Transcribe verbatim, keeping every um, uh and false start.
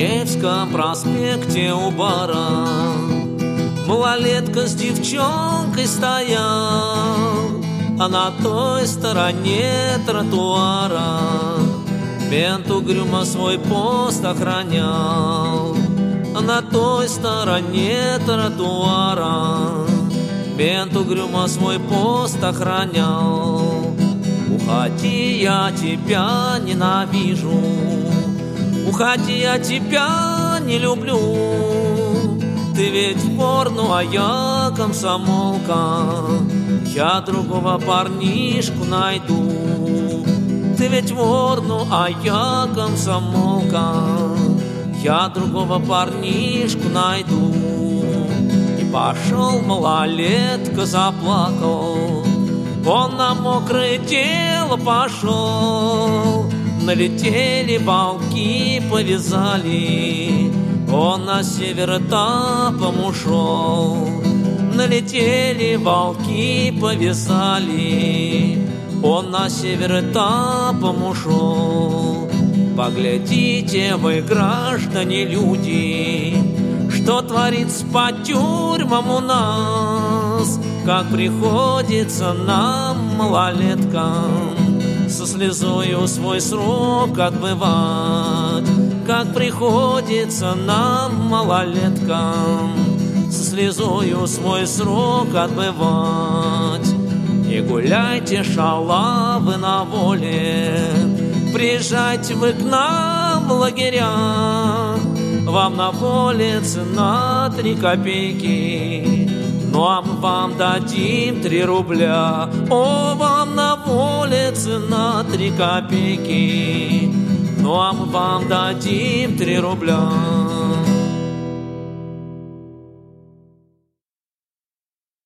Невском проспекте у бара малолетка с девчонкой стоял, а на той стороне тротуара мент угрюмо свой пост охранял. А на той стороне тротуара мент угрюмо свой пост охранял. Уходи, я тебя ненавижу, уходи, я тебя не люблю. Ты ведь вор, ну а я комсомолка, я другого парнишку найду. Ты ведь вор, ну а я комсомолка, я другого парнишку найду. И пошел малолетка, заплакал, он на мокрое тело пошел. Налетели волки, повязали, он на север этапом ушел. Налетели волки, повязали, он на север этапом ушел. Поглядите вы, граждане, люди, что творится по тюрьмам у нас, как приходится нам, малолеткам, со слезою свой срок отбывать. Как приходится нам, малолеткам, со слезою свой срок отбывать. И гуляйте, шалавы, на воле, приезжайте вы к нам в лагеря. Вам на воле цена три копейки, ну а мы вам дадим три рубля. О, вам на воле цена три копейки, ну а мы вам дадим три рубля.